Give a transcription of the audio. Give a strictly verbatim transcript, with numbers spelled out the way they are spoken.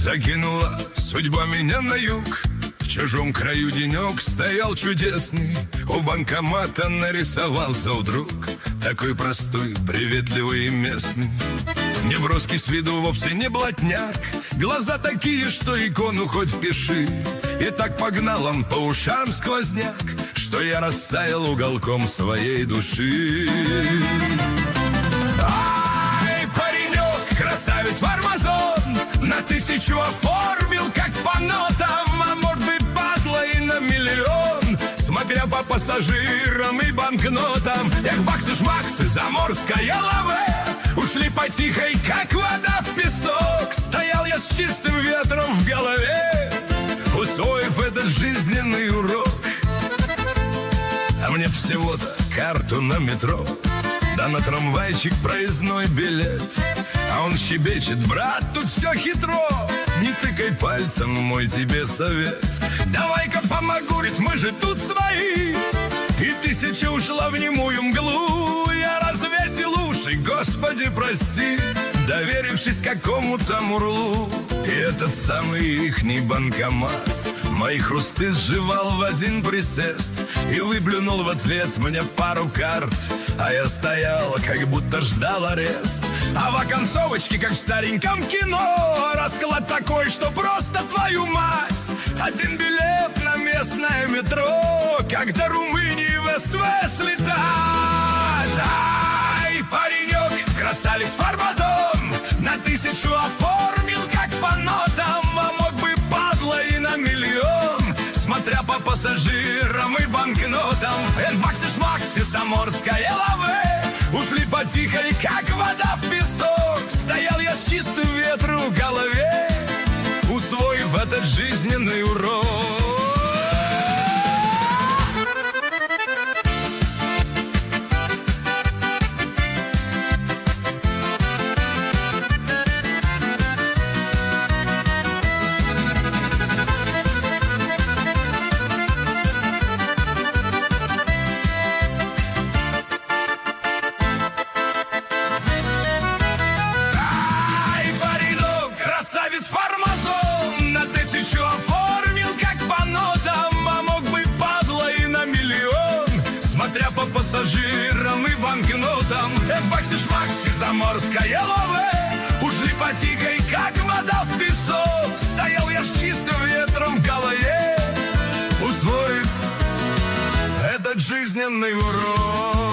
Закинула судьба меня на юг. В чужом краю денек стоял чудесный. У банкомата нарисовался вдруг такой простой, приветливый и местный. Неброский с виду, вовсе не блатняк. Глаза такие, что икону хоть впиши. И так погнал он по ушам сквозняк, что я растаял уголком своей души. Ай, паренек, красавец фармазон, на тысячу оформил, как по нотам. А может быть, падла и на миллион, смотря по пассажирам и банкнотам. Эх, баксы-жмаксы, заморская лаве, ушли потихой, как вода в песок. Стоял я с чистым ветром в голове, усвоив этот жизненный урок. А мне всего-то карту на метро, да на трамвайчик проездной билет. А он щебечет: брат, тут все хитро, не тыкай пальцем, мой тебе совет. Давай-ка помогу, ведь мы же тут свои. И тысяча ушла в немую мглу. Я развесил уши, Господи, прости, доверившись какому-то мурлу. И этот самый ихний банкомат мои хрусты сживал в один присест и выплюнул в ответ мне пару карт. А я стоял, как будто ждал арест. А в оконцовочке, как в стареньком кино, расклад такой, что просто твою мать. Один билет на местное метро, как до Румынии в СВ слетать. Ай, паренек, красавец фармазон, на тысячу оформил, как по нотам. А мог бы, падла, и на миллион, смотря по пассажирам и банкнотам. Эн, баксы-шмаксы, заморская лаве, ушли потихой, как вода в песок. Стоял я с чистым ветром в голове, усвоив этот жизненный урок. Фармазон, на тысячу оформил, как по нотам. А мог бы, падла, и на миллион, смотря по пассажирам и банкнотам. Эх, баксы-шмаксы, заморская лаве, ушли потихой, как вода в песок. Стоял я с чистым ветром в голове, усвоив этот жизненный урок.